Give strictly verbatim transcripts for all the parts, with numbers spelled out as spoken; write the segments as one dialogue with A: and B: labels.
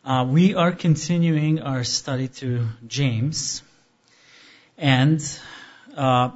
A: Uh, we are continuing our study through James, and uh,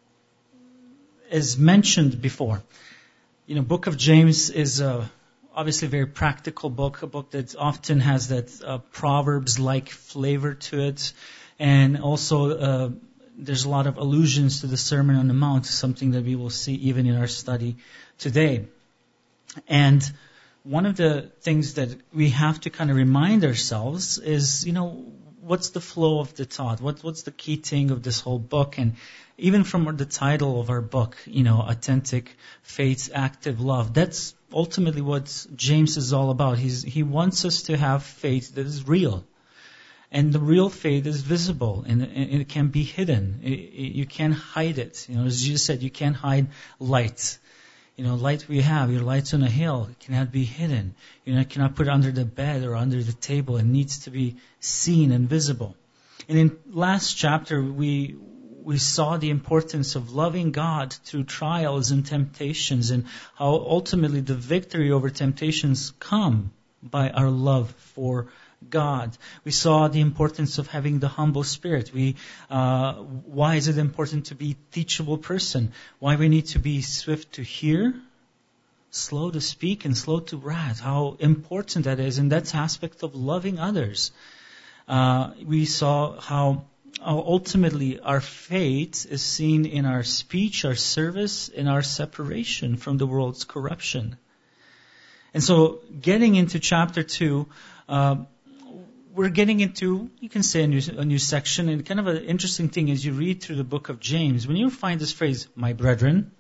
A: as mentioned before, you know, Book of James is a, obviously a very practical book, a book that often has that uh, Proverbs-like flavor to it, and also uh, there's a lot of allusions to the Sermon on the Mount, something that we will see even in our study today. And one of the things that we have to kind of remind ourselves is, you know, what's the flow of the thought? What, what's the key thing of this whole book? And even from the title of our book, you know, Authentic Faith, Active Love, that's ultimately what James is all about. He's, he wants us to have faith that is real. And the real faith is visible, and it can be hidden. It, it, you can't hide it. You know, as Jesus said, you can't hide light. You know, light we have, your light's on a hill, it cannot be hidden. You know, it cannot put it under the bed or under the table. It needs to be seen and visible. And in last chapter, we we saw the importance of loving God through trials and temptations, and how ultimately the victory over temptations come by our love for God. We saw the importance of having the humble spirit. We, uh, why is it important to be a teachable person? Why we need to be swift to hear, slow to speak, and slow to wrath. How important that is, and that's aspect of loving others. Uh, we saw how, how ultimately our faith is seen in our speech, our service, in our separation from the world's corruption. And so, getting into chapter two, uh, we're getting into, you can say, a new, a new section. And kind of an interesting thing as you read through the book of James, when you find this phrase, my brethren,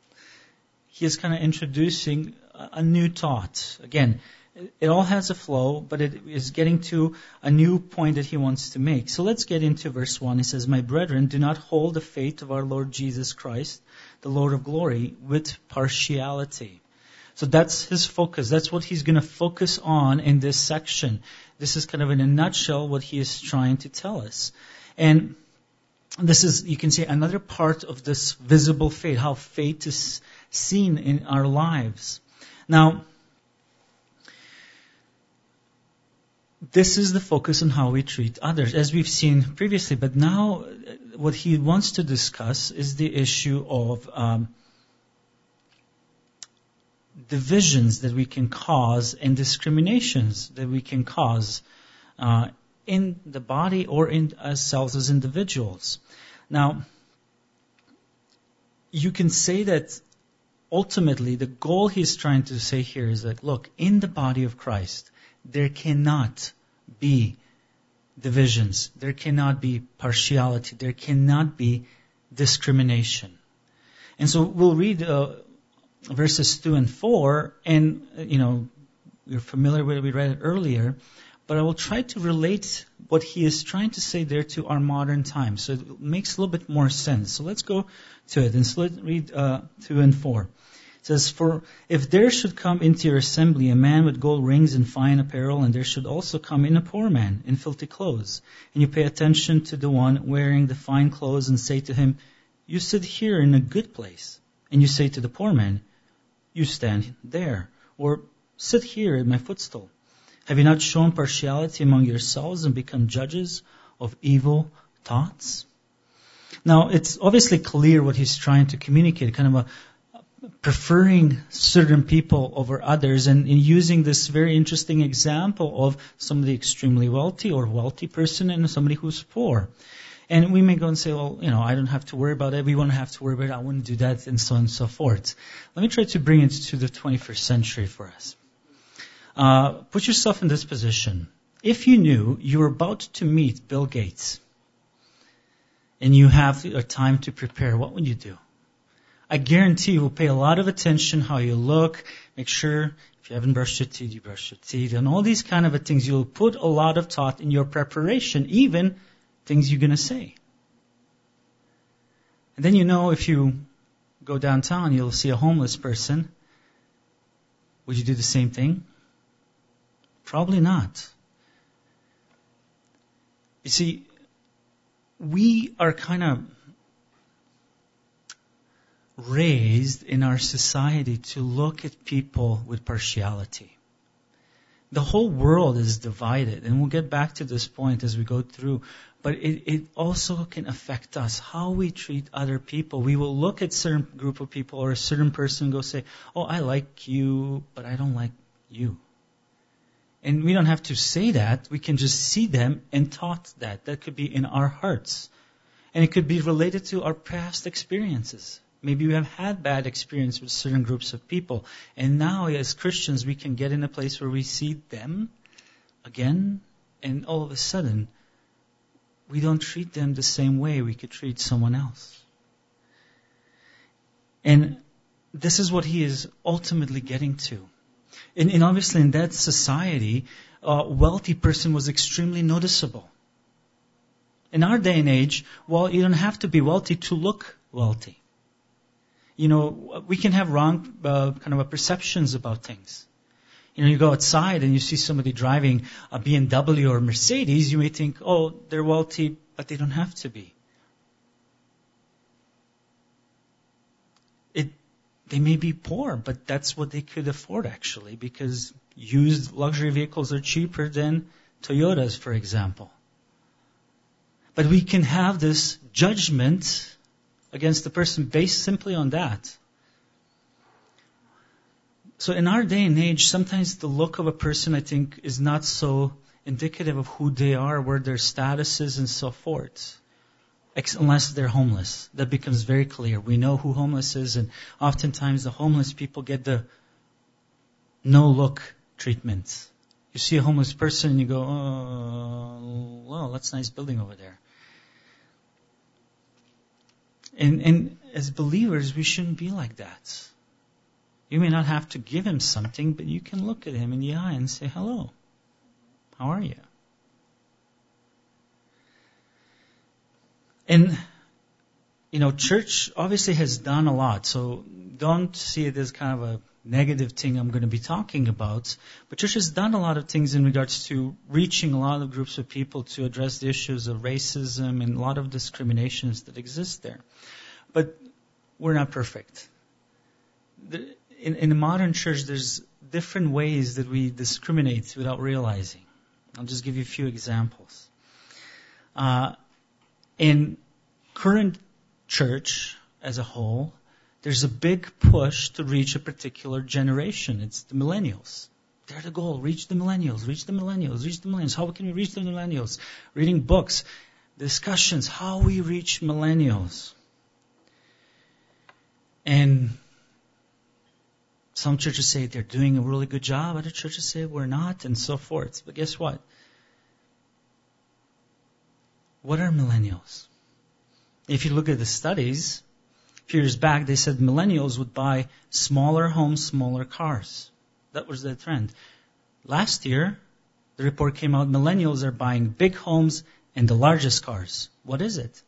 A: he is kind of introducing a new thought. Again, it all has a flow, but it is getting to a new point that he wants to make. So let's get into verse one. It says, my brethren, do not hold the faith of our Lord Jesus Christ, the Lord of glory, with partiality. So that's his focus. That's what he's going to focus on in this section. This is kind of in a nutshell what he is trying to tell us. And this is, you can see, another part of this visible faith, how faith is seen in our lives. Now, this is the focus on how we treat others, as we've seen previously. But now, what he wants to discuss is the issue of um, divisions that we can cause and discriminations that we can cause uh, in the body or in ourselves as individuals. Now, you can say that ultimately the goal he's trying to say here is that, look, in the body of Christ, there cannot be divisions. There cannot be partiality. There cannot be discrimination. And so we'll read uh, verses two and four, and, you know, you're familiar with it, we read it earlier, but I will try to relate what he is trying to say there to our modern times, so it makes a little bit more sense. So let's go to it, and so let's read uh, two and four. It says, for if there should come into your assembly a man with gold rings and fine apparel, and there should also come in a poor man in filthy clothes, and you pay attention to the one wearing the fine clothes and say to him, you sit here in a good place, and you say to the poor man, you stand there, or sit here at my footstool. Have you not shown partiality among yourselves and become judges of evil thoughts? Now, it's obviously clear what he's trying to communicate, kind of a preferring certain people over others, and in using this very interesting example of somebody extremely wealthy or wealthy person and somebody who's poor. And we may go and say, well, you know, I don't have to worry about it. We won't have to worry about it. I wouldn't do that, and so on and so forth. Let me try to bring it to the twenty-first century for us. Uh, put yourself in this position. If you knew you were about to meet Bill Gates and you have a time to prepare, what would you do? I guarantee you will pay a lot of attention how you look. Make sure if you haven't brushed your teeth, you brush your teeth, and all these kind of things. You'll put a lot of thought in your preparation, even things you're going to say. And then you know if you go downtown, you'll see a homeless person. Would you do the same thing? Probably not. You see, we are kind of raised in our society to look at people with partiality. The whole world is divided, and we'll get back to this point as we go through. But it, it also can affect us, how we treat other people. We will look at a certain group of people or a certain person and go say, oh, I like you, but I don't like you. And we don't have to say that. We can just see them and thought that. That could be in our hearts. And it could be related to our past experiences. Maybe we have had bad experience with certain groups of people. And now as Christians, we can get in a place where we see them again, and all of a sudden, we don't treat them the same way we could treat someone else. And this is what he is ultimately getting to. And, and obviously in that society, a wealthy person was extremely noticeable. In our day and age, well, you don't have to be wealthy to look wealthy. You know, we can have wrong uh, kind of a perceptions about things. You know, you go outside and you see somebody driving a B M W or Mercedes, you may think, oh, they're wealthy, but they don't have to be. It, they may be poor, but that's what they could afford actually, because used luxury vehicles are cheaper than Toyotas, for example. But we can have this judgment against the person based simply on that. So in our day and age, sometimes the look of a person, I think, is not so indicative of who they are, where their status is, and so forth. Unless they're homeless. That becomes very clear. We know who homeless is, and oftentimes the homeless people get the no-look treatment. You see a homeless person and you go, oh, well, that's a nice building over there. And, and as believers, we shouldn't be like that. You may not have to give him something, but you can look at him in the eye and say, hello, how are you? And, you know, church obviously has done a lot, so don't see it as kind of a negative thing I'm going to be talking about. But church has done a lot of things in regards to reaching a lot of groups of people to address the issues of racism and a lot of discriminations that exist there. But we're not perfect. The, in, in the modern church, there's different ways that we discriminate without realizing. I'll just give you a few examples. Uh, in current church as a whole, there's a big push to reach a particular generation. It's the millennials. They're the goal. Reach the millennials. Reach the millennials. Reach the millennials. How can we reach the millennials? Reading books, discussions, how we reach millennials. And some churches say they're doing a really good job. Other churches say we're not, and so forth. But guess what? What are millennials? If you look at the studies, a few years back, they said millennials would buy smaller homes, smaller cars. That was the trend. Last year, the report came out, millennials are buying big homes and the largest cars. What is it?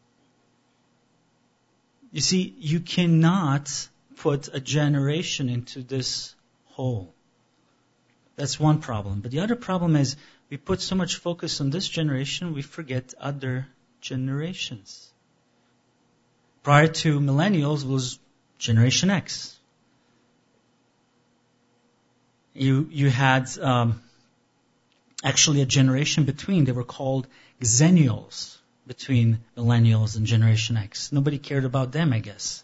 A: You see, you cannot put a generation into this hole. That's one problem. But the other problem is we put so much focus on this generation, we forget other generations. Prior to millennials was Generation X. You you had um, actually a generation between. They were called Xennials, between millennials and Generation X. Nobody cared about them, I guess.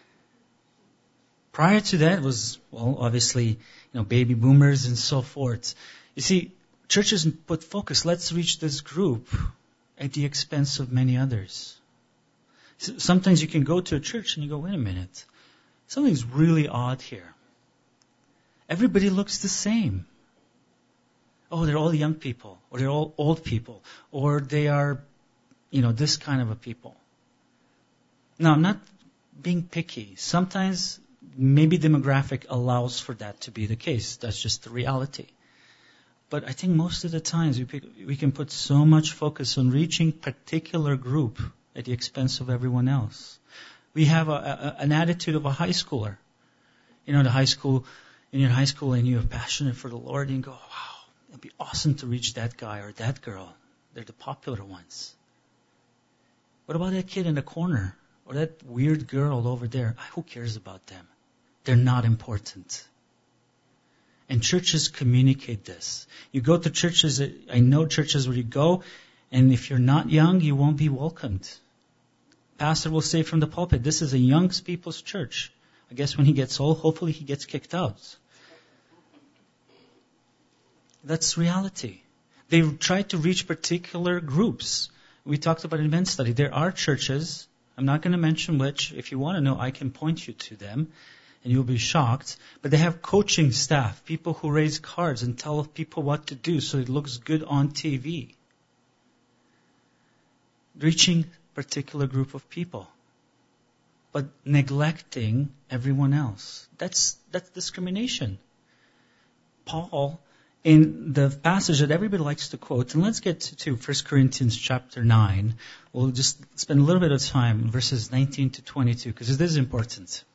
A: Prior to that was, well, obviously, you know, baby boomers and so forth. You see, churches put focus. Let's reach this group at the expense of many others. Sometimes you can go to a church and you go, wait a minute, something's really odd here. Everybody looks the same. Oh, they're all young people, or they're all old people, or they are, you know, this kind of a people. Now, I'm not being picky. Sometimes maybe demographic allows for that to be the case. That's just the reality. But I think most of the times we, pick, we can put so much focus on reaching particular group at the expense of everyone else. We have a, a, an attitude of a high schooler. You know, the high school, in your high school and you're passionate for the Lord and you go, wow, it'd be awesome to reach that guy or that girl. They're the popular ones. What about that kid in the corner or that weird girl over there? Who cares about them? They're not important. And churches communicate this. You go to churches, I know churches where you go, and if you're not young, you won't be welcomed. Pastor will say from the pulpit, this is a young people's church. I guess when he gets old, hopefully he gets kicked out. That's reality. They try to reach particular groups. We talked about it in men's study. There are churches, I'm not going to mention which. If you want to know, I can point you to them, and you'll be shocked. But they have coaching staff, people who raise cards and tell people what to do so it looks good on T V. Reaching a particular group of people, but neglecting everyone else. That's that's discrimination. Paul, in the passage that everybody likes to quote, and let's get to, to First Corinthians chapter nine. We'll just spend a little bit of time, verses nineteen to twenty-two, because this is important.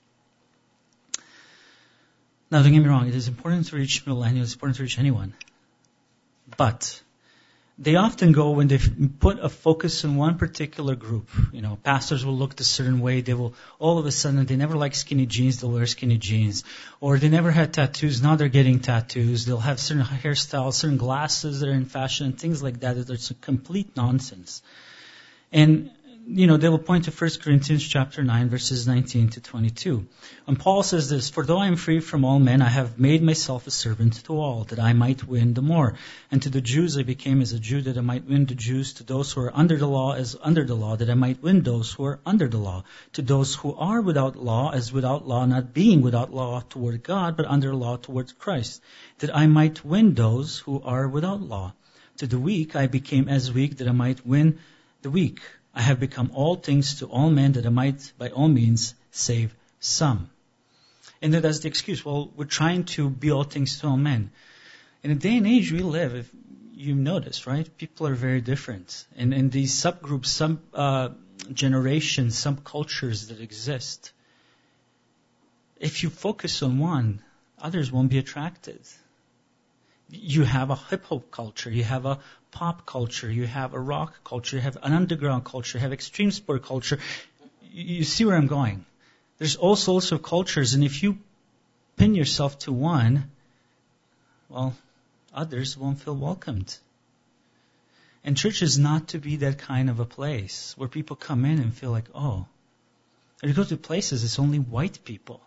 A: Now, don't get me wrong, it is important to reach millennials, it's important to reach anyone. But they often go when they put a focus on one particular group. You know, pastors will look a certain way. They will, all of a sudden, they never like skinny jeans, they'll wear skinny jeans. Or they never had tattoos, now they're getting tattoos. They'll have certain hairstyles, certain glasses that are in fashion, and things like that. It's a complete nonsense. And, you know, they will point to First Corinthians chapter nine, verses nineteen to twenty-two. And Paul says this, "For though I am free from all men, I have made myself a servant to all, that I might win the more. And to the Jews I became as a Jew, that I might win the Jews. To those who are under the law, as under the law, that I might win those who are under the law. To those who are without law, as without law, not being without law toward God, but under law towards Christ, that I might win those who are without law. To the weak I became as weak, that I might win the weak. I have become all things to all men, that I might by all means save some." And then that's the excuse. Well, we're trying to be all things to all men. In the day and age we live, if you notice, right? People are very different. And in these subgroups, some uh, generations, some cultures that exist, if you focus on one, others won't be attracted. You have a hip-hop culture, you have a pop culture, you have a rock culture, you have an underground culture, you have extreme sport culture. You see where I'm going. There's all sorts of cultures, and if you pin yourself to one, well, others won't feel welcomed. And church is not to be that kind of a place where people come in and feel like, oh, or you go to places, it's only white people.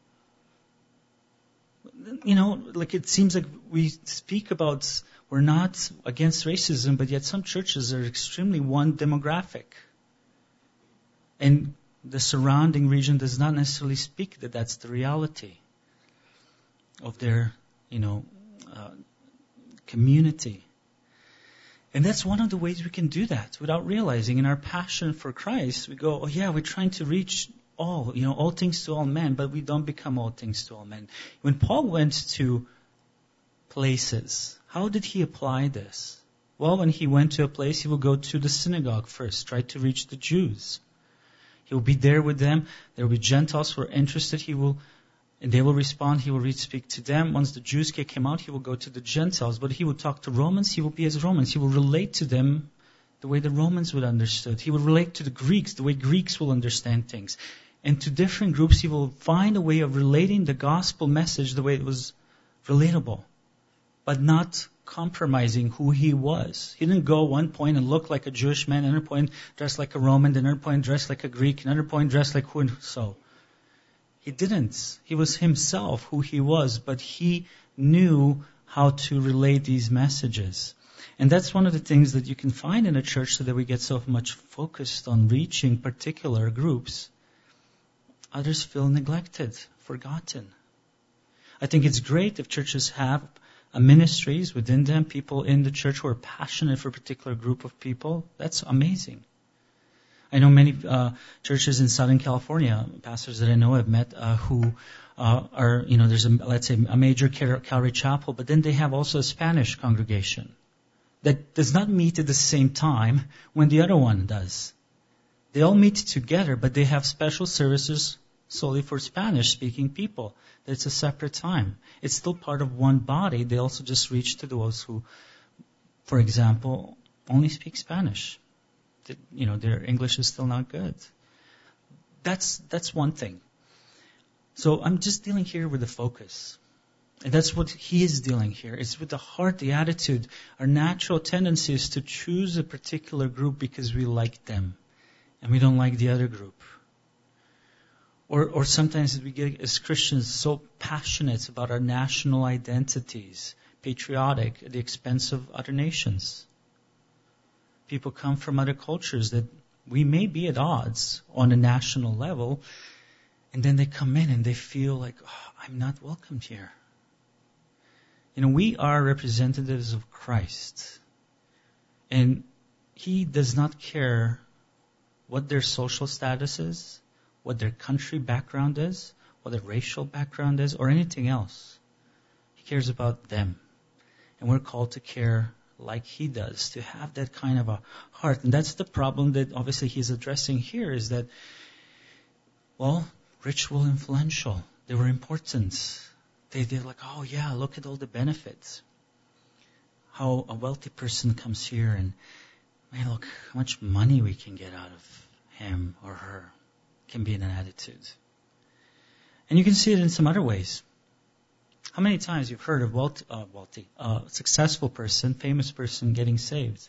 A: You know, like it seems like we speak about we're not against racism, but yet some churches are extremely one demographic. And the surrounding region does not necessarily speak that that's the reality of their, you know, uh, community. And that's one of the ways we can do that without realizing. In our passion for Christ, we go, oh yeah, we're trying to reach all, you know, all things to all men, but we don't become all things to all men. When Paul went to places, how did he apply this? Well, when he went to a place, he will go to the synagogue first, try to reach the Jews. He will be there with them. There will be Gentiles who are interested. He will, and they will respond. He will read, speak to them. Once the Jews kick him out, he will go to the Gentiles. But he will talk to Romans. He will be as Romans. He will relate to them the way the Romans would understood. He will relate to the Greeks the way Greeks will understand things. And to different groups, he will find a way of relating the gospel message the way it was relatable, but not compromising who he was. He didn't go one point and look like a Jewish man, another point dressed like a Roman, another point dressed like a Greek, another point dressed like who and so. He didn't. He was himself, who he was, but he knew how to relate these messages. And that's one of the things that you can find in a church, so that we get so much focused on reaching particular groups. Others feel neglected, forgotten. I think it's great if churches have uh, ministries within them, people in the church who are passionate for a particular group of people. That's amazing. I know many uh, churches in Southern California, pastors that I know I've met, uh, who uh, are, you know, there's a, let's say, a major Cal- Calvary chapel, but then they have also a Spanish congregation that does not meet at the same time when the other one does. They all meet together, but they have special services solely for Spanish-speaking people. It's a separate time. It's still part of one body. They also just reach to those who, for example, only speak Spanish. That, you know, their English is still not good. That's that's one thing. So I'm just dealing here with the focus. And that's what he is dealing here. It's with the heart, the attitude. Our natural tendency is to choose a particular group because we like them and we don't like the other group. Or, or sometimes we get as Christians so passionate about our national identities, patriotic at the expense of other nations. People come from other cultures that we may be at odds on a national level, and then they come in and they feel like, oh, I'm not welcomed here. You know, we are representatives of Christ. And He does not care what their social status is, what their country background is, what their racial background is, or anything else. He cares about them. And we're called to care like He does, to have that kind of a heart. And that's the problem that obviously He's addressing here, is that, well, rich were influential. They were important. They, they're like, oh yeah, look at all the benefits. How a wealthy person comes here and, man, look how much money we can get out of him or her. Can be in an attitude. And you can see it in some other ways. How many times you've heard of wealthy, uh, wealthy, uh, successful person, famous person getting saved?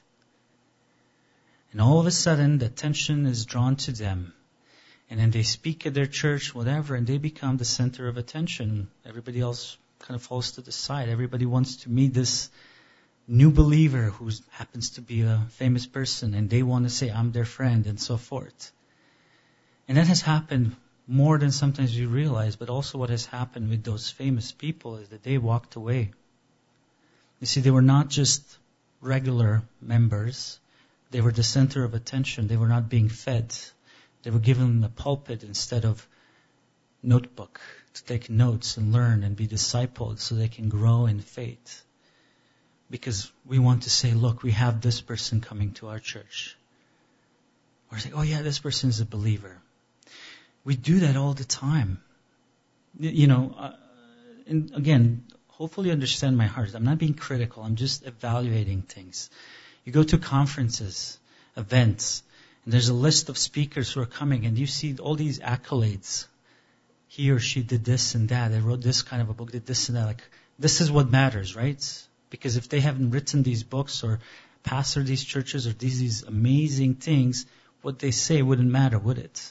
A: And all of a sudden, the attention is drawn to them. And then they speak at their church, whatever, and they become the center of attention. Everybody else kind of falls to the side. Everybody wants to meet this new believer who happens to be a famous person, and they want to say, I'm their friend, and so forth. And that has happened more than sometimes you realize, but also what has happened with those famous people is that they walked away. You see, they were not just regular members. They were the center of attention. They were not being fed. They were given a pulpit instead of notebook to take notes and learn and be discipled so they can grow in faith. Because we want to say, look, we have this person coming to our church. Or say, oh yeah, this person is a believer. We do that all the time. You know, uh, and again, hopefully you understand my heart. I'm not being critical. I'm just evaluating things. You go to conferences, events, and there's a list of speakers who are coming, and you see all these accolades. He or she did this and that. They wrote this kind of a book, did this and that. Like, this is what matters, right? Because if they haven't written these books or pastored these churches or these, these amazing things, what they say wouldn't matter, would it?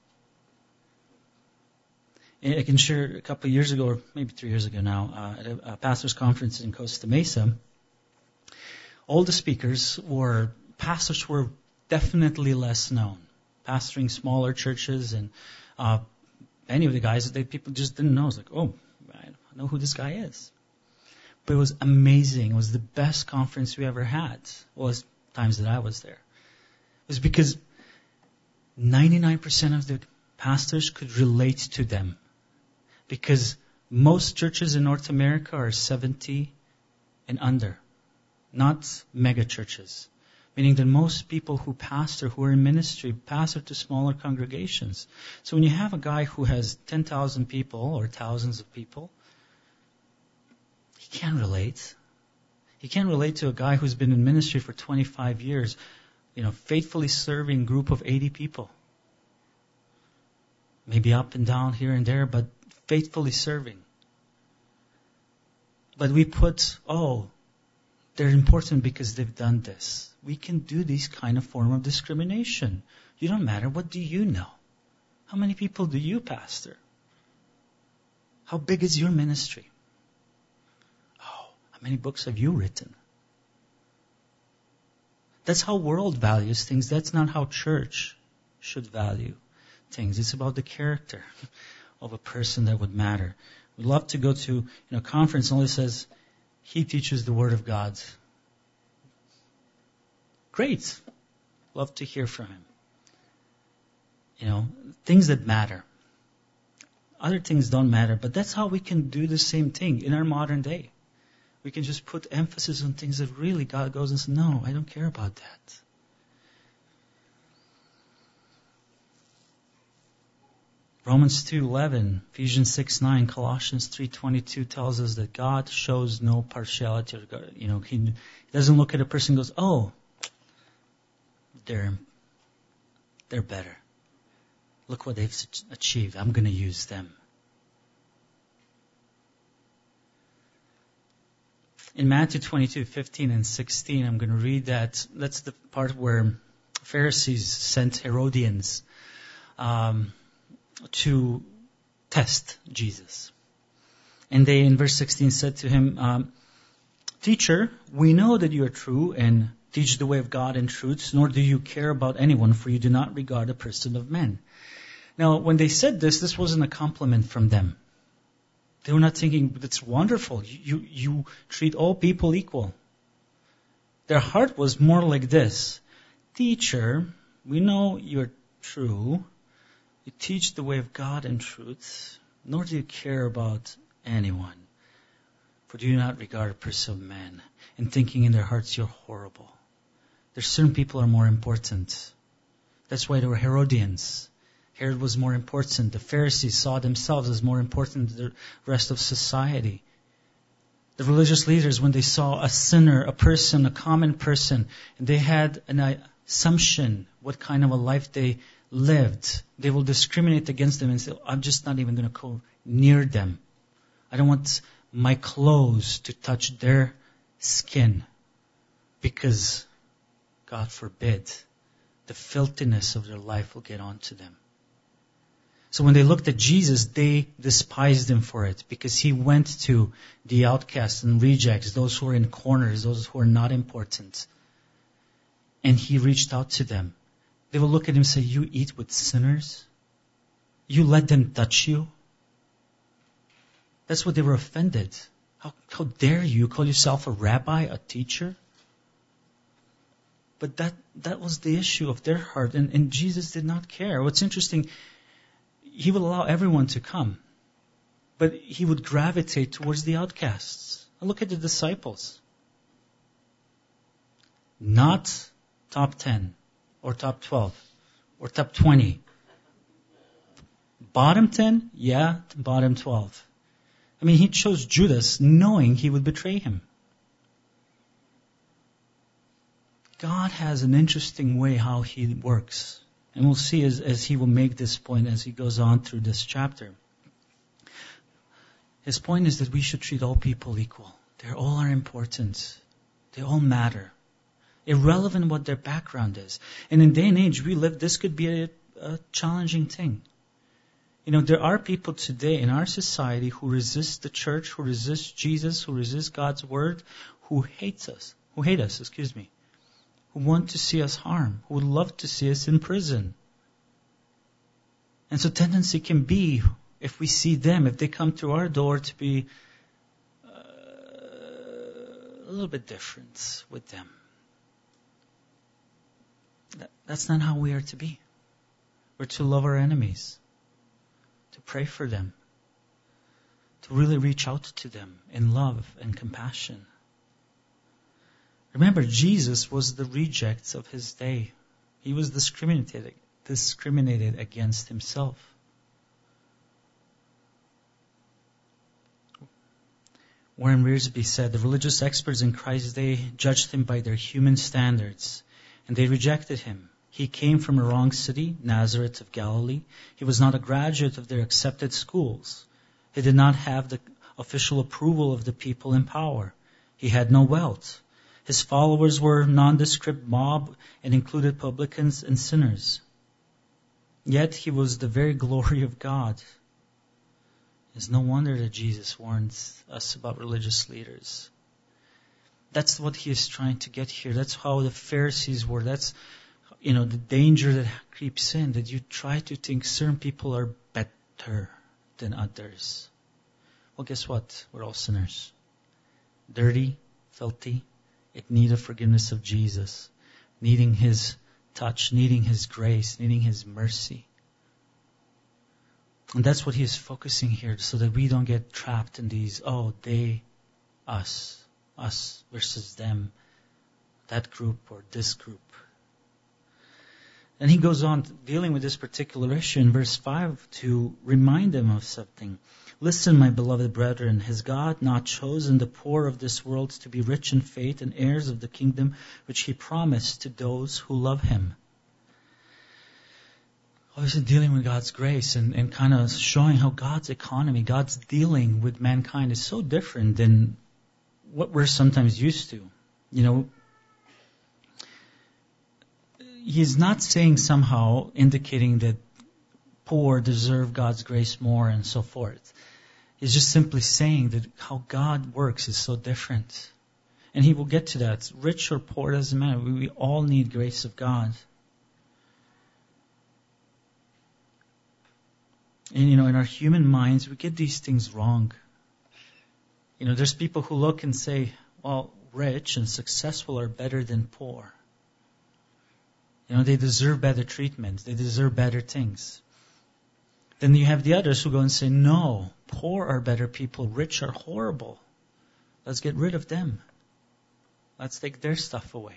A: I can share a couple of years ago, or maybe three years ago now, uh, at a, a pastor's conference in Costa Mesa, all the speakers were, pastors were definitely less known. Pastoring smaller churches, and uh, many of the guys, they, people just didn't know. It's like, oh, I don't know who this guy is. But it was amazing. It was the best conference we ever had. Well, as times that I was there. It was because ninety-nine percent of the pastors could relate to them. Because most churches in North America are seventy and under, not mega churches. Meaning that most people who pastor, who are in ministry, pastor to smaller congregations. So when you have a guy who has ten thousand people or thousands of people, he can't relate. He can't relate to a guy who's been in ministry for twenty-five years, you know, faithfully serving a group of eighty people. Maybe up and down here and there, but faithfully serving. But we put, oh, they're important because they've done this. We can do these kind of form of discrimination. You don't matter. What do you know? How many people do you pastor? How big is your ministry? Oh, how many books have you written? That's how world values things. That's not how church should value things. It's about the character of a person that would matter. We'd love to go to, you know, a conference and only says, he teaches the Word of God. Great. Love to hear from him. You know, things that matter. Other things don't matter, but that's how we can do the same thing in our modern day. We can just put emphasis on things that really God goes and says, no, I don't care about that. Romans two eleven, Ephesians six nine, Colossians three twenty-two tells us that God shows no partiality. You know, He doesn't look at a person and goes, oh, they're, they're better. Look what they've achieved. I'm going to use them. In Matthew twenty-two, fifteen and sixteen, I'm going to read that. That's the part where Pharisees sent Herodians um, to test Jesus. And they, in verse sixteen, said to him, um, Teacher, we know that you are true and teach the way of God in truth, nor do you care about anyone, for you do not regard a person of men. Now, when they said this, this wasn't a compliment from them. They were not thinking, that's wonderful. You, you, you treat all people equal. Their heart was more like this. Teacher, we know you're true. You teach the way of God in truth, nor do you care about anyone. For do you not regard a person of man, and thinking in their hearts you're horrible. There's certain people are more important. That's why there were Herodians. Herod was more important. The Pharisees saw themselves as more important than the rest of society. The religious leaders, when they saw a sinner, a person, a common person, and they had an assumption what kind of a life they lived, they will discriminate against them and say, I'm just not even going to go near them. I don't want my clothes to touch their skin because, God forbid, the filthiness of their life will get onto them. So when they looked at Jesus, they despised him for it because he went to the outcasts and rejects, those who are in corners, those who are not important. And he reached out to them. They will look at him and say, you eat with sinners? You let them touch you? That's what they were offended. How, how dare you call yourself a rabbi, a teacher? But that, that was the issue of their heart, and, and Jesus did not care. What's interesting, he would allow everyone to come, but he would gravitate towards the outcasts. Look at the disciples. Not top ten, or top twelve, or top twenty. Bottom ten? Yeah, bottom twelve. I mean, he chose Judas knowing he would betray him. God has an interesting way how he works. And we'll see as, as he will make this point as he goes on through this chapter. His point is that we should treat all people equal. They all are important. They all matter. Irrelevant what their background is. And in the day and age we live, this could be a, a challenging thing. You know, there are people today in our society who resist the church, who resist Jesus, who resist God's word, who hates us, who hate us, excuse me. Who want to see us harm, who would love to see us in prison. And so tendency can be, if we see them, if they come to our door, to be uh, a little bit different with them. That, that's not how we are to be. We're to love our enemies, to pray for them, to really reach out to them in love and compassion. Remember, Jesus was the reject of his day. He was discriminated, discriminated against himself. Warren Wiersbe said, the religious experts in Christ's day judged him by their human standards, and they rejected him. He came from a wrong city, Nazareth of Galilee. He was not a graduate of their accepted schools. He did not have the official approval of the people in power. He had no wealth. His followers were a nondescript mob and included publicans and sinners. Yet he was the very glory of God. It's no wonder that Jesus warns us about religious leaders. That's what he is trying to get here. That's how the Pharisees were. That's, you know, the danger that creeps in, that you try to think certain people are better than others. Well, guess what? We're all sinners. Dirty, filthy, in need of forgiveness of Jesus, needing his touch, needing his grace, needing his mercy. And that's what he is focusing here, so that we don't get trapped in these, oh, they, us, us versus them, that group or this group. And he goes on dealing with this particular issue in verse five to remind them of something. Listen, my beloved brethren, has God not chosen the poor of this world to be rich in faith and heirs of the kingdom which he promised to those who love him? Obviously dealing with God's grace and, and kind of showing how God's economy, God's dealing with mankind is so different than what we're sometimes used to. You know, he's not saying somehow indicating that poor deserve God's grace more and so forth. He's just simply saying that how God works is so different. And he will get to that. Rich or poor doesn't matter. We, we all need grace of God. And you know, in our human minds, we get these things wrong. You know, there's people who look and say, well, rich and successful are better than poor. You know, they deserve better treatment. They deserve better things. Then you have the others who go and say, no, poor are better people. Rich are horrible. Let's get rid of them. Let's take their stuff away.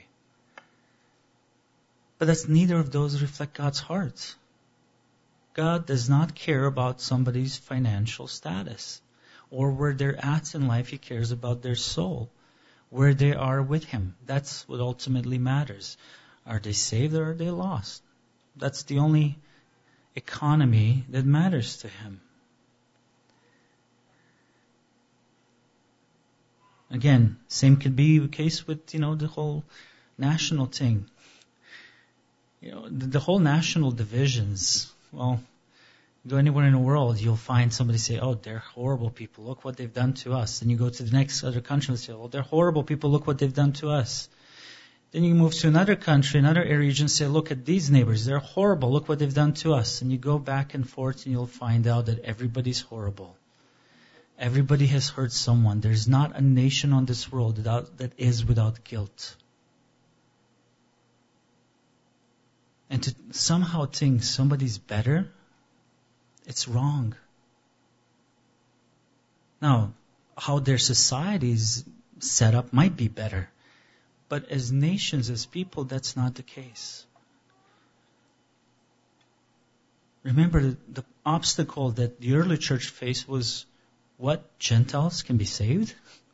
A: But that's neither of those reflect God's heart. God does not care about somebody's financial status or where they're at in life. He cares about their soul, where they are with Him. That's what ultimately matters. Are they saved or are they lost? That's the only economy that matters to Him. Again, same could be the case with, you know, the whole national thing. You know, the, the whole national divisions. Well, go anywhere in the world, you'll find somebody say, oh, they're horrible people. Look what they've done to us. Then you go to the next other country and say, oh, they're horrible people. Look what they've done to us. Then you move to another country, another region, and say, look at these neighbors. They're horrible. Look what they've done to us. And you go back and forth and you'll find out that everybody's horrible. Everybody has hurt someone. There's not a nation on this world without, that is without guilt. And to somehow think somebody's better, it's wrong. Now, how their societies set up might be better. But as nations, as people, that's not the case. Remember, the, the obstacle that the early church faced was what? Gentiles can be saved?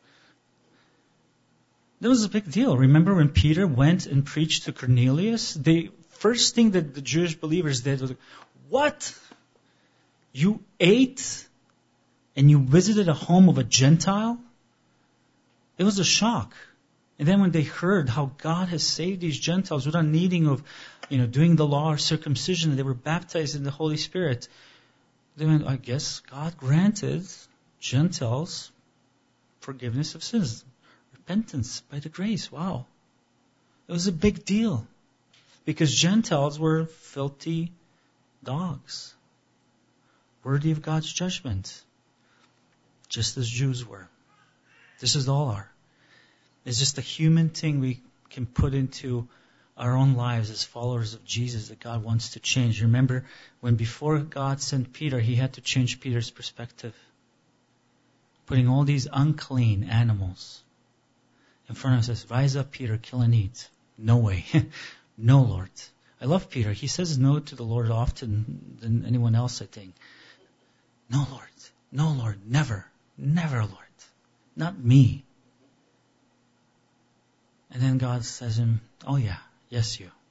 A: That was a big deal. Remember when Peter went and preached to Cornelius? The first thing that the Jewish believers did was, what? You ate and you visited a home of a Gentile? It was a shock. And then when they heard how God has saved these Gentiles without needing of, you know, doing the law or circumcision, they were baptized in the Holy Spirit. They went, I guess God granted Gentiles forgiveness of sins, repentance by the grace. Wow. It was a big deal because Gentiles were filthy dogs, worthy of God's judgment, just as Jews were. This is all are. It's just a human thing we can put into our own lives as followers of Jesus that God wants to change. Remember, when before God sent Peter, He had to change Peter's perspective. Putting all these unclean animals in front of us, says, rise up, Peter, kill and eat. No way. No, Lord. I love Peter. He says no to the Lord often than anyone else, I think. No, Lord. No, Lord. Never. Never, Lord. Not me. And then God says to him, oh yeah, yes you.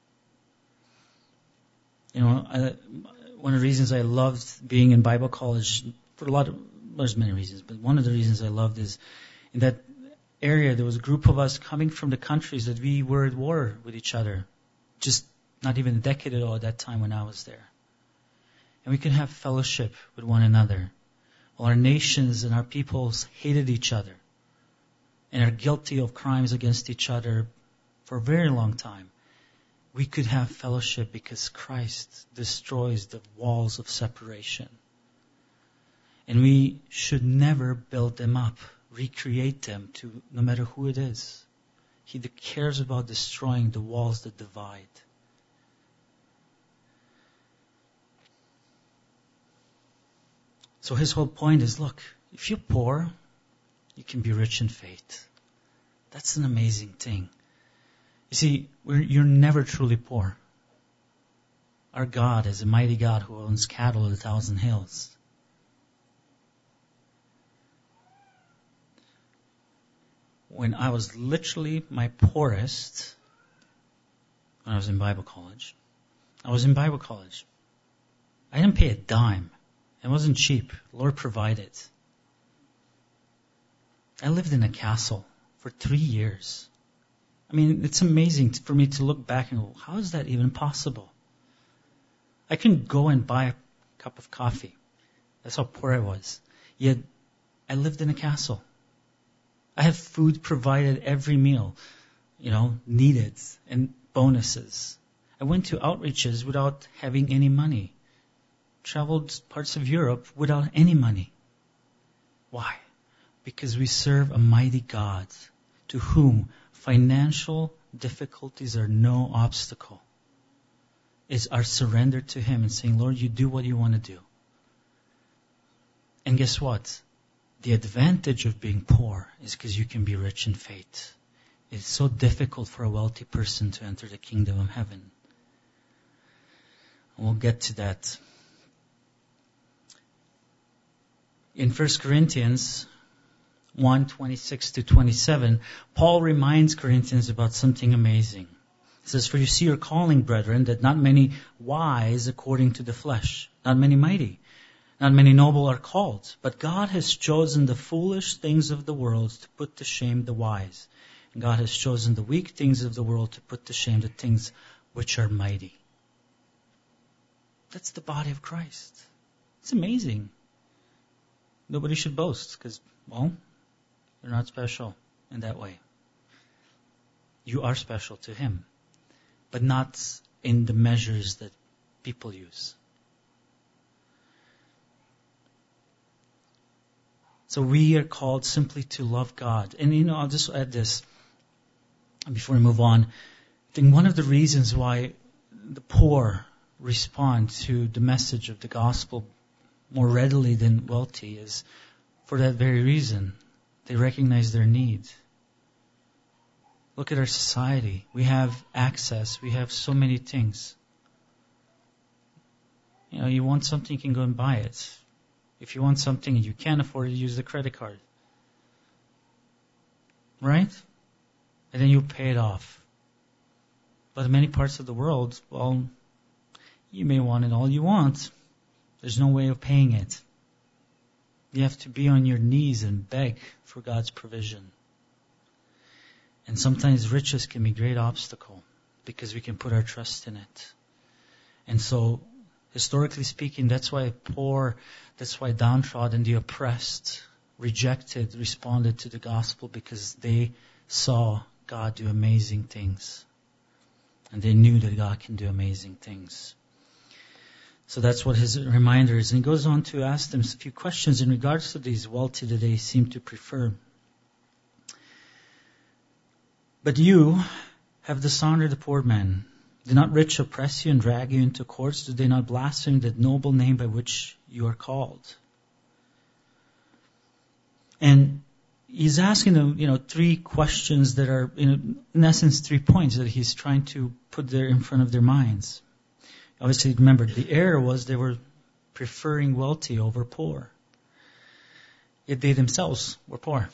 A: You know, I, one of the reasons I loved being in Bible college, for a lot of, there's many reasons, but one of the reasons I loved is in that area there was a group of us coming from the countries that we were at war with each other. Just not even a decade ago at that time when I was there. And we could have fellowship with one another. While our nations and our peoples hated each other and are guilty of crimes against each other for a very long time, we could have fellowship because Christ destroys the walls of separation. And we should never build them up, recreate them to no matter who it is. He cares about destroying the walls that divide. So his whole point is, look, if you're poor, you can be rich in faith. That's an amazing thing. You see, we're, you're never truly poor. Our God is a mighty God who owns cattle on a thousand hills. When I was literally my poorest, when I was in Bible college, I was in Bible college. I didn't pay a dime. It wasn't cheap. The Lord provided. I lived in a castle for three years. I mean, it's amazing for me to look back and go, how is that even possible? I couldn't go and buy a cup of coffee. That's how poor I was. Yet, I lived in a castle. I had food provided every meal, you know, needed, and bonuses. I went to outreaches without having any money. Traveled parts of Europe without any money. Why? Because we serve a mighty God to whom financial difficulties are no obstacle. It's our surrender to Him and saying, Lord, you do what you want to do. And guess what? The advantage of being poor is because you can be rich in faith. It's so difficult for a wealthy person to enter the kingdom of heaven. And we'll get to that. In First Corinthians one, twenty-six to twenty-seven, Paul reminds Corinthians about something amazing. He says, for you see your calling, brethren, that not many wise according to the flesh, not many mighty, not many noble are called, but God has chosen the foolish things of the world to put to shame the wise. And God has chosen the weak things of the world to put to shame the things which are mighty. That's the body of Christ. It's amazing. Nobody should boast because, well, you're not special in that way. You are special to Him, but not in the measures that people use. So we are called simply to love God. And you know, I'll just add this before we move on. I think one of the reasons why the poor respond to the message of the gospel more readily than wealthy is for that very reason. They recognize their need. Look at our society. We have access. We have so many things. You know, you want something, you can go and buy it. If you want something and you can't afford it, use the credit card. Right? And then you pay it off. But in many parts of the world, well, you may want it all you want. There's no way of paying it. You have to be on your knees and beg for God's provision. And sometimes riches can be a great obstacle because we can put our trust in it. And so, historically speaking, that's why poor, that's why downtrodden, the oppressed, rejected, responded to the gospel because they saw God do amazing things. And they knew that God can do amazing things. So that's what his reminder is. And he goes on to ask them a few questions in regards to these wealthy that they seem to prefer. But you have dishonored the poor man. Do not rich oppress you and drag you into courts? Do they not blaspheme that noble name by which you are called? And he's asking them, you know, three questions that are, you know, in essence, three points that he's trying to put there in front of their minds. Obviously, remember, the error was they were preferring wealthy over poor. Yet they themselves were poor.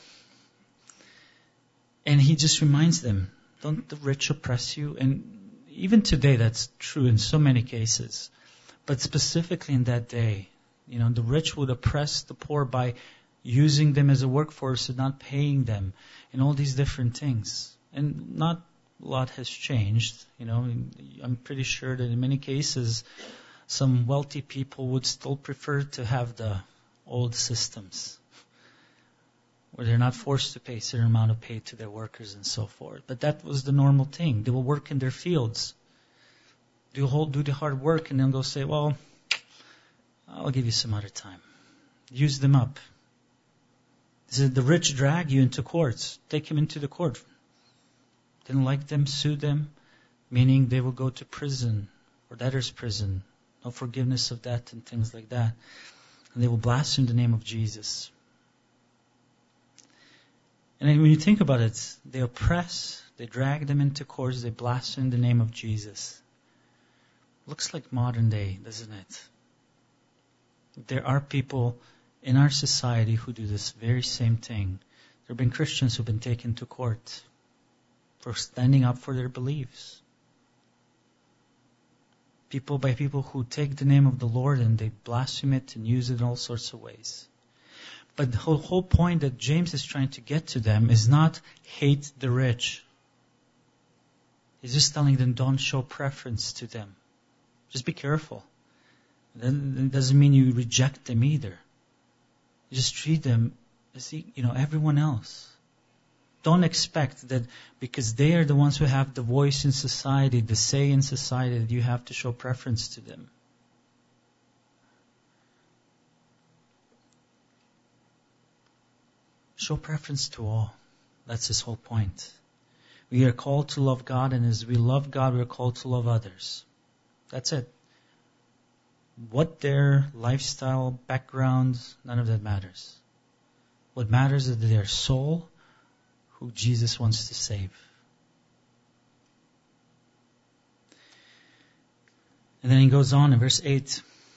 A: And he just reminds them, don't the rich oppress you? And even today, that's true in so many cases. But specifically in that day, you know, the rich would oppress the poor by using them as a workforce and not paying them, and all these different things. And not a lot has changed. You know, I'm pretty sure that in many cases, some wealthy people would still prefer to have the old systems, where they're not forced to pay a certain amount of pay to their workers and so forth. But that was the normal thing. They will work in their fields, do whole, do the hard work, and then go say, well, I'll give you some other time. Use them up. He said, the rich drag you into courts. Take him into the court. Didn't like them, sue them, meaning they will go to prison or debtor's prison. No forgiveness of debt and things like that. And they will blaspheme the name of Jesus. And then when you think about it, they oppress, they drag them into courts, they blaspheme the name of Jesus. Looks like modern day, doesn't it? There are people in our society who do this very same thing. There have been Christians who have been taken to court for standing up for their beliefs. People by people who take the name of the Lord and they blaspheme it and use it in all sorts of ways. But the whole, whole point that James is trying to get to them is not hate the rich. He's just telling them, don't show preference to them. Just be careful. That doesn't mean you reject them either. You just treat them as, you know, everyone else. Don't expect that because they are the ones who have the voice in society, the say in society, that you have to show preference to them. Show preference to all. That's his whole point. We are called to love God, and as we love God, we are called to love others. That's it. What their lifestyle, background, none of that matters. What matters is their soul, who Jesus wants to save. And then he goes on in verse eight.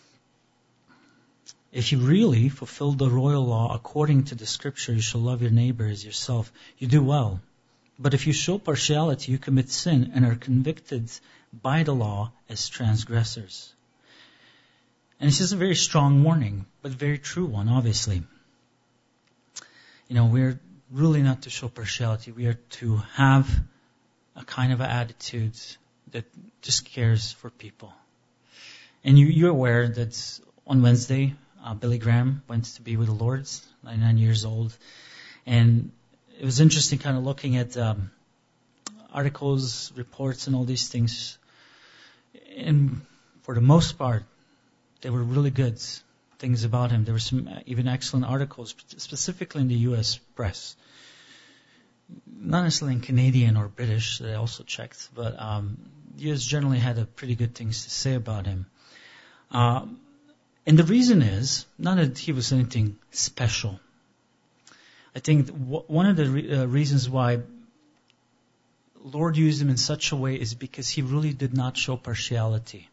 A: If you really fulfill the royal law according to the scripture, you shall love your neighbor as yourself, you do well. But if you show partiality, you commit sin and are convicted by the law as transgressors. And this is a very strong warning, but very true one, obviously. You know, we're really not to show partiality. We are to have a kind of attitude that just cares for people. And you, you're aware that on Wednesday, uh, Billy Graham went to be with the Lord, ninety-nine years old. And it was interesting kind of looking at um, articles, reports, and all these things. And for the most part, they were really good things about him. There were some even excellent articles, specifically in the U S press. Not necessarily in Canadian or British, that I also checked, but um, U S generally had a pretty good things to say about him. Uh, and the reason is, not that he was anything special. I think w- one of the re- uh, reasons why Lord used him in such a way is because he really did not show partiality.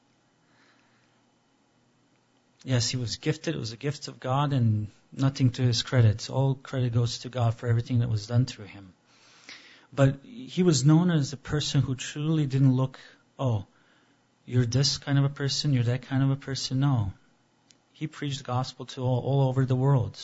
A: Yes, he was gifted. It was a gift of God and nothing to his credit. All credit goes to God for everything that was done through him. But he was known as a person who truly didn't look, oh, you're this kind of a person, you're that kind of a person. No. He preached the gospel to all, all over the world.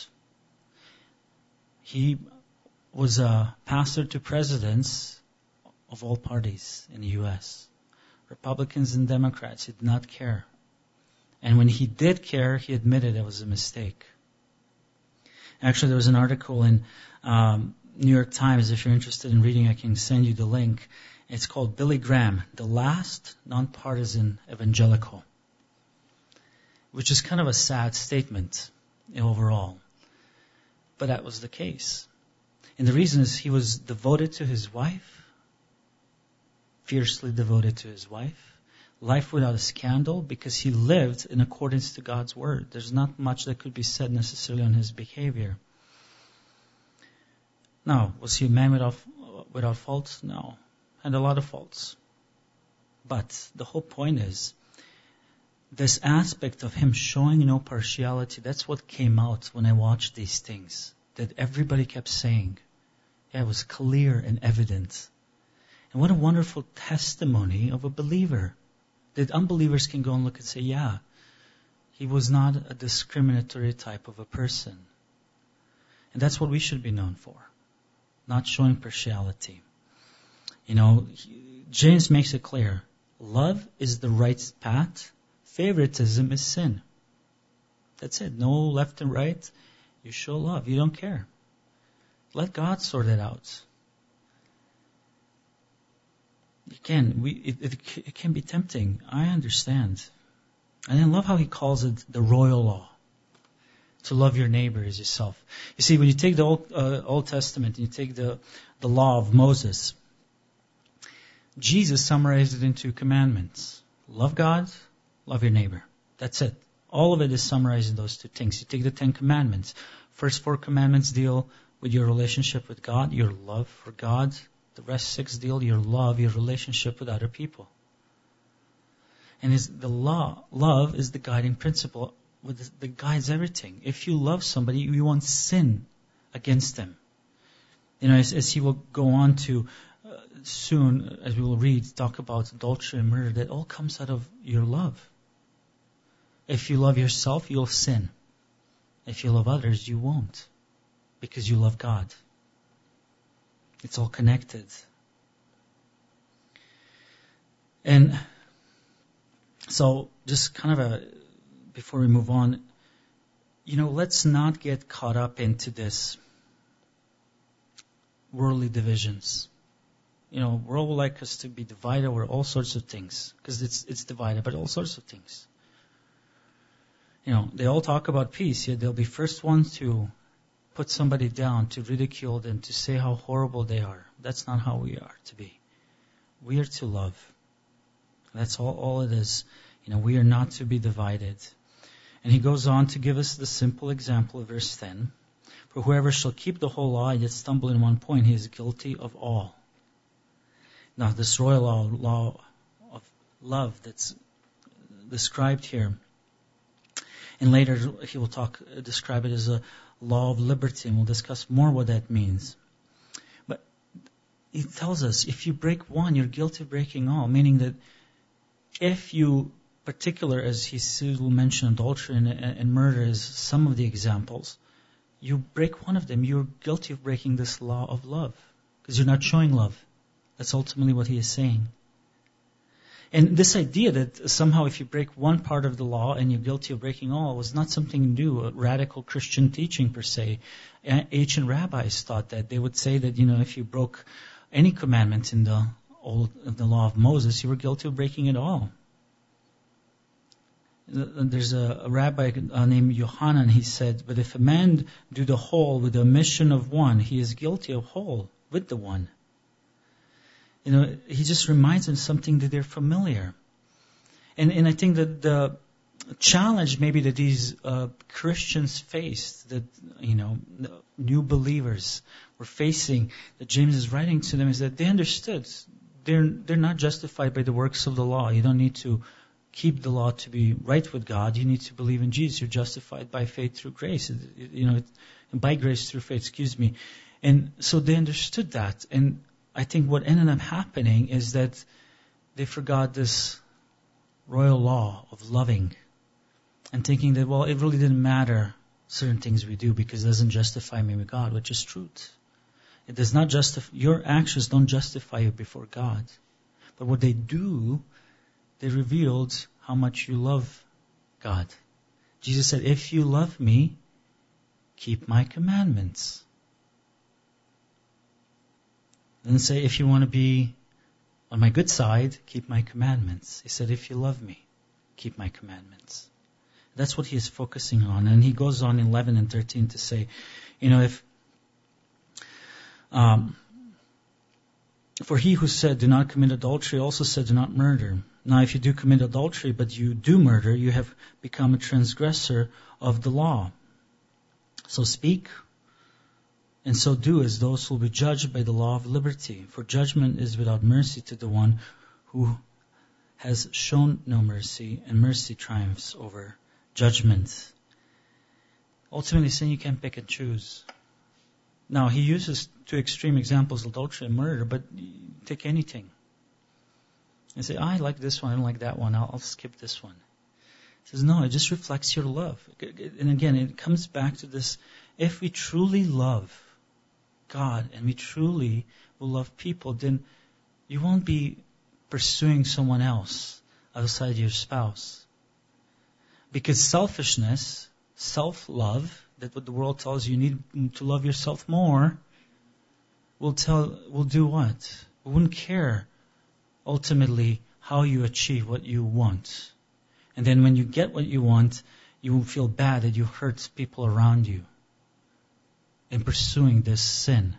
A: He was a pastor to presidents of all parties in the U S. Republicans and Democrats. He did not care. And when he did care, he admitted it was a mistake. Actually, there was an article in um, New York Times. If you're interested in reading, I can send you the link. It's called Billy Graham, the Last Nonpartisan Evangelical, which is kind of a sad statement overall. But that was the case. And the reason is he was devoted to his wife, fiercely devoted to his wife. Life without a scandal, because he lived in accordance to God's word. There's not much that could be said necessarily on his behavior. Now, was he a man without, without faults? No. Had a lot of faults. But the whole point is, this aspect of him showing no partiality, that's what came out when I watched these things. That everybody kept saying. Yeah, it was clear and evident. And what a wonderful testimony of a believer. That unbelievers can go and look and say, yeah, he was not a discriminatory type of a person. And that's what we should be known for. Not showing partiality. You know, James makes it clear. Love is the right path. Favoritism is sin. That's it. No left and right. You show love. You don't care. Let God sort it out. Again, we, it, it, it can be tempting. I understand. And I love how he calls it the royal law. To love your neighbor as yourself. You see, when you take the Old, uh, Old Testament and you take the, the law of Moses, Jesus summarized it into commandments. Love God, love your neighbor. That's it. All of it is summarized in those two things. You take the Ten Commandments. First four commandments deal with your relationship with God, your love for God. The rest six deal your love, your relationship with other people. And is the law, love is the guiding principle that guides everything. If you love somebody, you won't sin against them. You know, as, as he will go on to uh, soon, as we will read, talk about adultery and murder, that all comes out of your love. If you love yourself, you'll sin. If you love others, you won't, because you love God. It's all connected. And so, just kind of a, before we move on, you know, let's not get caught up into this worldly divisions. You know, world would like us to be divided over all sorts of things, because it's it's divided, but all sorts of things. You know, they all talk about peace, yet they'll be first ones to put somebody down, to ridicule them, to say how horrible they are. That's not how we are to be. We are to love. That's all, all it is. You know, we are not to be divided. And he goes on to give us the simple example of verse ten. For whoever shall keep the whole law and yet stumble in one point, he is guilty of all. Now, this royal law, law of love that's described here, and later he will talk, describe it as a law of liberty, and we'll discuss more what that means. But he tells us, if you break one, you're guilty of breaking all, meaning that if you, particular, as he will mention adultery and, and murder as some of the examples, you break one of them, you're guilty of breaking this law of love, because you're not showing love. That's ultimately what he is saying. And this idea that somehow if you break one part of the law and you're guilty of breaking all was not something new, a radical Christian teaching per se. Ancient rabbis thought that. They would say that, you know, if you broke any commandment in the old, in the law of Moses, you were guilty of breaking it all. There's a, a rabbi named Yohanan, he said, but if a man do the whole with the omission of one, he is guilty of whole with the one. You know, he just reminds them something that they're familiar. And and I think that the challenge maybe that these uh, Christians faced, that, you know, new believers were facing, that James is writing to them, is that they understood they're they're not justified by the works of the law. You don't need to keep the law to be right with God. You need to believe in Jesus. You're justified by faith through grace. You know, by grace through faith, excuse me. And so they understood that. And I think what ended up happening is that they forgot this royal law of loving and thinking that, well, it really didn't matter certain things we do because it doesn't justify me with God, which is truth. It does not justify, your actions don't justify you before God. But what they do, they revealed how much you love God. Jesus said, if you love me, keep my commandments. Didn't say, if you want to be on my good side, keep my commandments. He said, if you love me, keep my commandments. That's what he is focusing on. And he goes on in eleven and thirteen to say, you know, if, um, for he who said, do not commit adultery, also said, do not murder. Now, if you do commit adultery, but you do murder, you have become a transgressor of the law. So speak, and so do as those who will be judged by the law of liberty. For judgment is without mercy to the one who has shown no mercy, and mercy triumphs over judgment. Ultimately, saying you can't pick and choose. Now, he uses two extreme examples, adultery and murder, but take anything. And say, oh, I like this one, I don't like that one, I'll, I'll skip this one. He says, no, it just reflects your love. And again, it comes back to this, if we truly love God and we truly will love people, then you won't be pursuing someone else outside your spouse. Because selfishness, self-love, that what the world tells you, you need to love yourself more, will tell, will do what? We wouldn't care ultimately how you achieve what you want. And then when you get what you want, you will feel bad that you hurt people around you in pursuing this sin.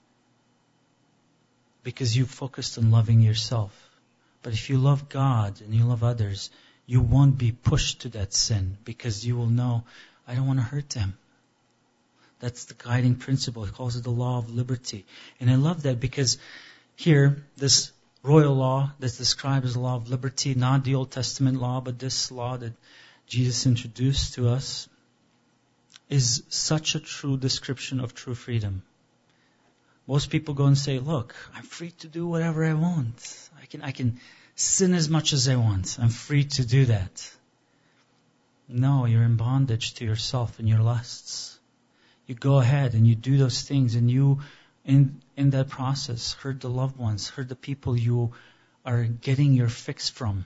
A: Because you focused on loving yourself. But if you love God and you love others, you won't be pushed to that sin because you will know, I don't want to hurt them. That's the guiding principle. He calls it the law of liberty. And I love that because here, this royal law that's described as the law of liberty, not the Old Testament law, but this law that Jesus introduced to us, is such a true description of true freedom. Most people go and say, look, I'm free to do whatever I want. I can, I can sin as much as I want. I'm free to do that. No, you're in bondage to yourself and your lusts. You go ahead and you do those things, and you, in in that process, hurt the loved ones, hurt the people you are getting your fix from.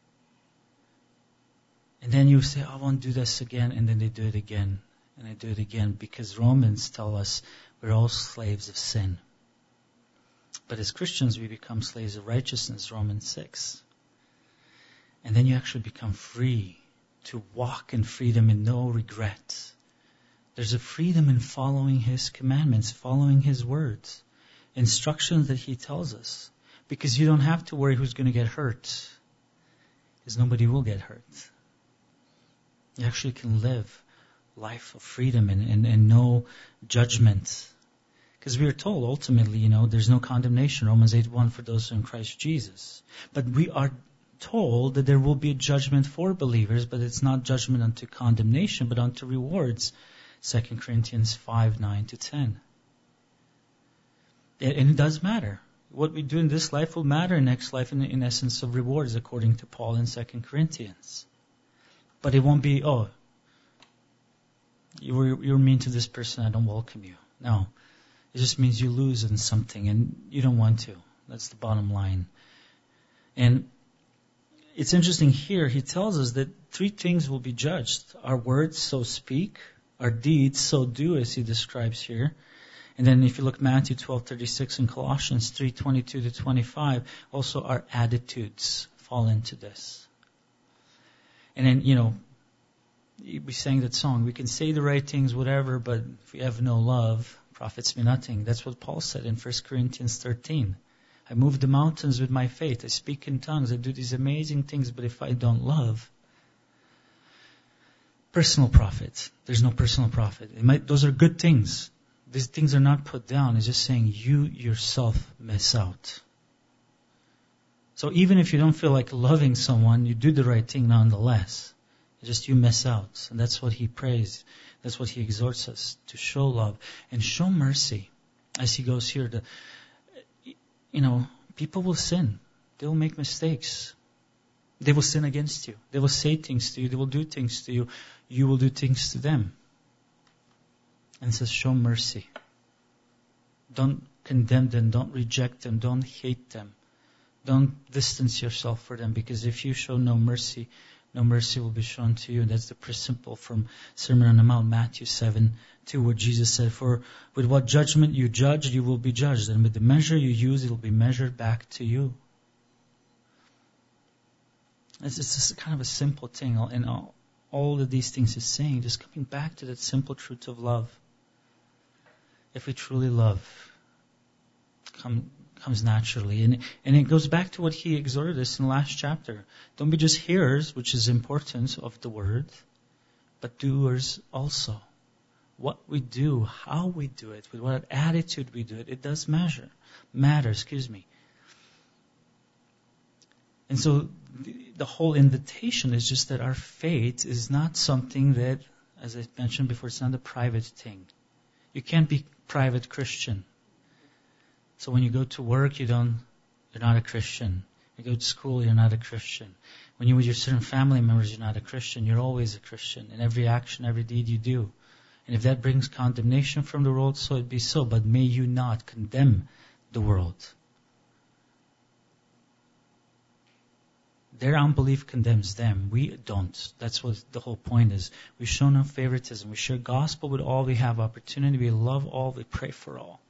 A: And then you say, I won't do this again, and then they do it again, and they do it again, because Romans tell us we're all slaves of sin. But as Christians, we become slaves of righteousness, Romans six. And then you actually become free to walk in freedom and no regret. There's a freedom in following His commandments, following His words, instructions that He tells us. Because you don't have to worry who's going to get hurt. Because nobody will get hurt. You actually can live life of freedom and, and, and no judgment. Because we are told ultimately, you know, there's no condemnation, Romans eight one, for those who are in Christ Jesus. But we are told that there will be a judgment for believers, but it's not judgment unto condemnation, but unto rewards. Second Corinthians five, nine to ten. And it does matter. What we do in this life will matter in next life in, in essence of rewards, according to Paul in Second Corinthians. But it won't be, oh, you were, you were mean to this person, I don't welcome you. No. It just means you lose in something and you don't want to. That's the bottom line. And it's interesting here, he tells us that three things will be judged. Our words, so speak. Our deeds, so do, as he describes here. And then if you look Matthew twelve thirty-six and Colossians three twenty-two to twenty-five, also our attitudes fall into this. And then, you know, we sang that song, we can say the right things, whatever, but if we have no love, profits me nothing. That's what Paul said in First Corinthians thirteen. I move the mountains with my faith. I speak in tongues. I do these amazing things, but if I don't love, personal profit. There's no personal profit. It might, those are good things. These things are not put down. It's just saying you yourself miss out. So even if you don't feel like loving someone, you do the right thing nonetheless. It's just you miss out. And that's what he prays. That's what he exhorts us to show love and show mercy. As he goes here, the, you know, people will sin. They will make mistakes. They will sin against you. They will say things to you. They will do things to you. You will do things to them. And it says, show mercy. Don't condemn them. Don't reject them. Don't hate them. Don't distance yourself from them. Because if you show no mercy, no mercy will be shown to you. And that's the principle from Sermon on the Mount, Matthew seven two, where Jesus said, for with what judgment you judge, you will be judged. And with the measure you use, it will be measured back to you. It's just kind of a simple thing. And all, all of these things he's saying, just coming back to that simple truth of love. If we truly love, come, comes naturally. And, and it goes back to what he exhorted us in the last chapter. Don't be just hearers, which is important, of the word, but doers also. What we do, how we do it, with what attitude we do it, it does measure, matter, excuse me. And so the, the whole invitation is just that our faith is not something that, as I mentioned before, it's not a private thing. You can't be private Christian. So when you go to work, you don't, you're not a Christian. You go to school, you're not a Christian. When you're with your certain family members, you're not a Christian. You're always a Christian in every action, every deed you do. And if that brings condemnation from the world, so it be so. But may you not condemn the world. Their unbelief condemns them. We don't. That's what the whole point is. We show no favoritism. We share gospel with all. We have opportunity. We love all. We pray for all.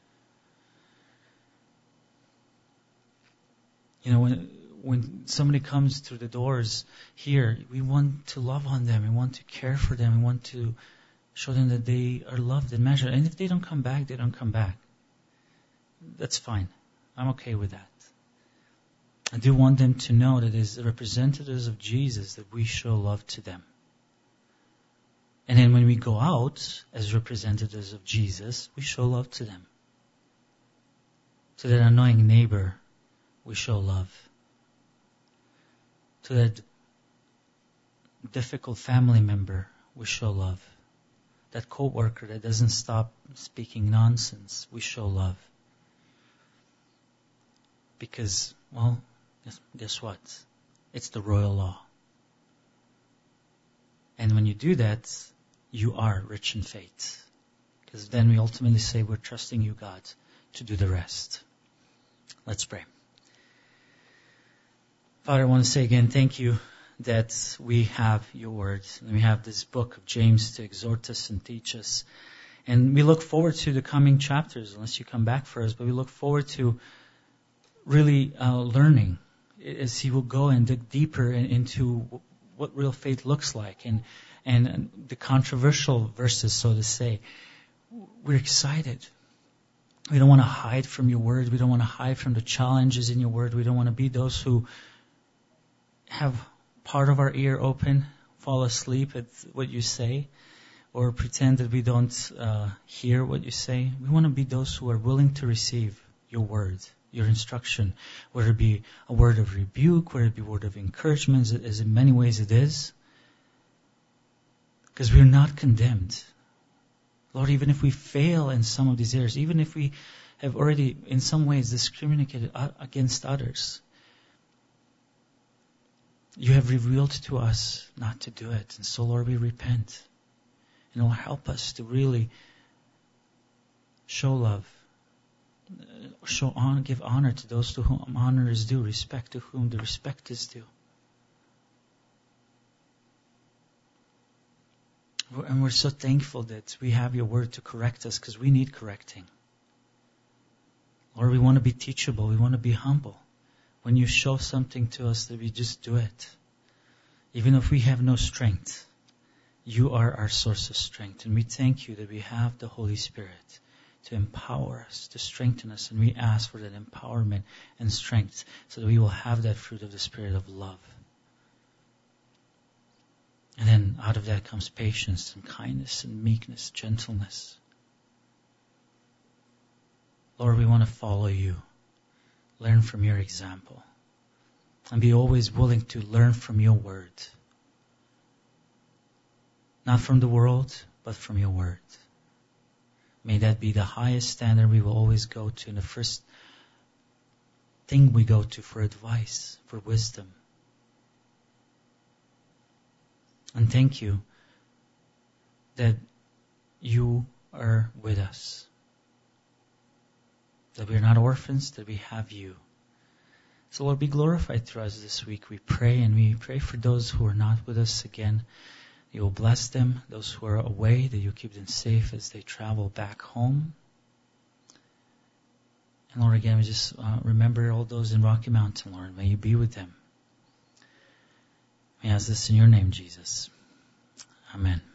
A: You know, when when somebody comes through the doors here, we want to love on them. We want to care for them. We want to show them that they are loved and measured. And if they don't come back, they don't come back. That's fine. I'm okay with that. I do want them to know that as representatives of Jesus, that we show love to them. And then when we go out as representatives of Jesus, we show love to them. To that annoying neighbor, we show love. To that difficult family member, we show love. That co-worker that doesn't stop speaking nonsense, we show love. Because, well, guess what? It's the royal law. And when you do that, you are rich in faith. Because then we ultimately say, we're trusting you, God, to do the rest. Let's pray. Father, I want to say again, thank you that we have your word. And we have this book of James to exhort us and teach us. And we look forward to the coming chapters, unless you come back for us. But we look forward to really uh, learning as he will go and dig deeper in, into what real faith looks like. And, and the controversial verses, so to say. We're excited. We don't want to hide from your word. We don't want to hide from the challenges in your word. We don't want to be those who have part of our ear open, fall asleep at what you say, or pretend that we don't uh, hear what you say. We want to be those who are willing to receive your word, your instruction, whether it be a word of rebuke, whether it be a word of encouragement, as in many ways it is. Because we're not condemned. Lord, even if we fail in some of these areas, even if we have already in some ways discriminated against others, you have revealed to us not to do it. And so, Lord, we repent. And Lord, help us to really show love, show honor, give honor to those to whom honor is due, respect to whom the respect is due. And we're so thankful that we have your word to correct us, because we need correcting. Lord, we want to be teachable. We want to be humble. When you show something to us, that we just do it. Even if we have no strength, you are our source of strength. And we thank you that we have the Holy Spirit to empower us, to strengthen us. And we ask for that empowerment and strength so that we will have that fruit of the Spirit of love. And then out of that comes patience and kindness and meekness, gentleness. Lord, we want to follow you, learn from your example, and be always willing to learn from your word. Not from the world, but from your word. May that be the highest standard we will always go to, and the first thing we go to for advice, for wisdom. And thank you that you are with us. That we are not orphans, that we have you. So Lord, be glorified through us this week. We pray, and we pray for those who are not with us again. You will bless them. Those who are away, that you keep them safe as they travel back home. And Lord, again, we just uh, remember all those in Rocky Mountain, Lord. May you be with them. We ask this in your name, Jesus. Amen.